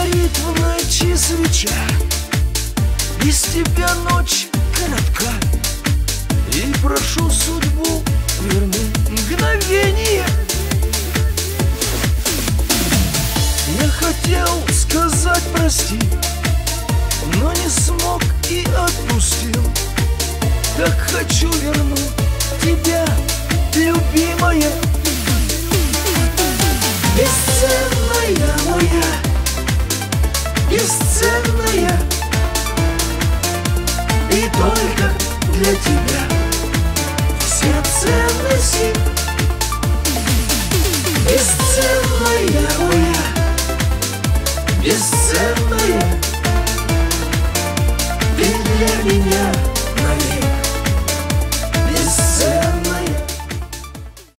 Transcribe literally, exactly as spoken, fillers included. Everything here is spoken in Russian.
горит в ночи свеча, без тебя ночь коротка. И прошу судьбу, верни мгновение. Я хотел сказать прости, но не смог и отпустил. Так хочу вернуть тебя, любимая, бесценная моя, бесценная. И только для тебя все ценности. Бесценная моя, бесценная. Ты для меня